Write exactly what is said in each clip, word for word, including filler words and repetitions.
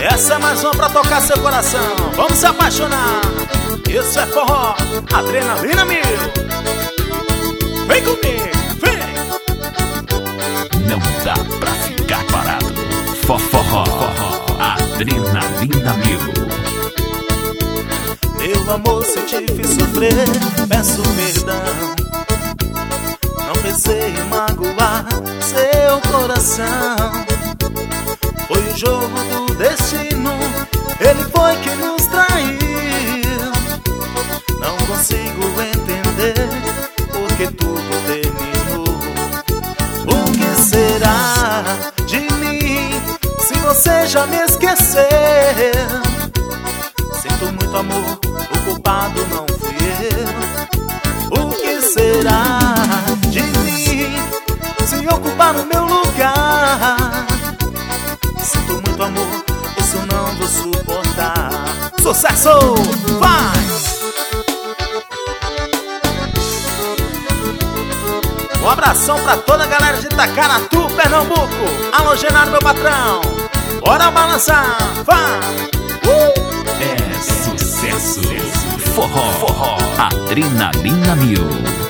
Essa é mais uma pra tocar seu coração. Vamos se apaixonar. Isso é forró, adrenalina mil. Vem comigo, vem. Não dá pra ficar parado. Forró, adrenalina mil. Meu amor, se te fiz sofrer, peço perdão. Não pensei em magoar seu coração. Foi o jogo do destino, ele foi que nos traiu. Não consigo entender porque tudo terminou. O que será de mim se você já me esqueceu? Sinto muito amor, o culpado não fui eu. O que será de mim se ocupar o meu lugar? Sinto muito amor, isso não vou suportar. Sucesso! Vai! Um abração pra toda a galera de Itacaratu, Pernambuco. Alô, Genaro, meu patrão. Bora balançar, vai! Uh! É sucesso. Forró, forró, adrenalina mil.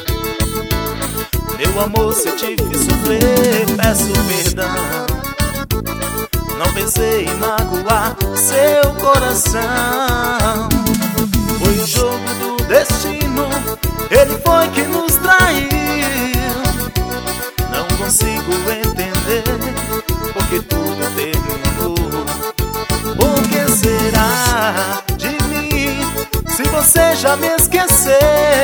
Meu amor, se te fiz sofrer, peço perdão. Não pensei em magoar seu coração. Foi o jogo do destino, ele foi que nos traiu. Não consigo entender porque tudo terminou. O que será de mim se você já me esqueceu?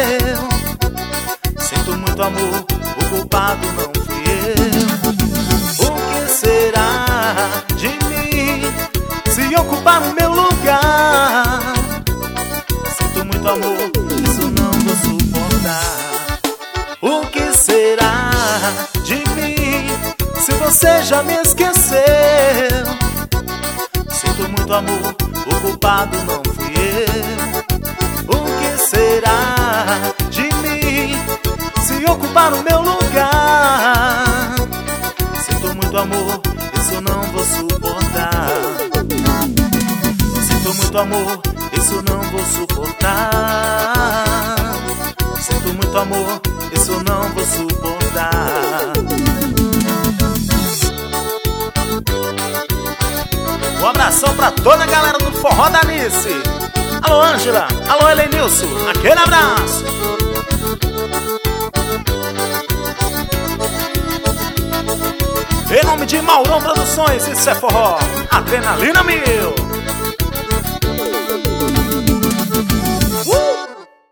Sinto muito amor, o culpado não fui eu. O que será de mim se ocupar o meu lugar? Sinto muito amor, isso não vou suportar. O que será de mim se você já me esqueceu? Sinto muito amor, o culpado não fui eu. O que será de mim se ocupar o meu lugar? Sinto muito amor, isso não vou suportar. Sinto muito amor, isso não vou suportar. Sinto muito amor, isso não vou suportar. Um abração pra toda a galera do Forró da Alice. Alô, Ângela, alô, Helenilson, aquele abraço. Em nome de Maurão Produções, isso é forró, adrenalina mil.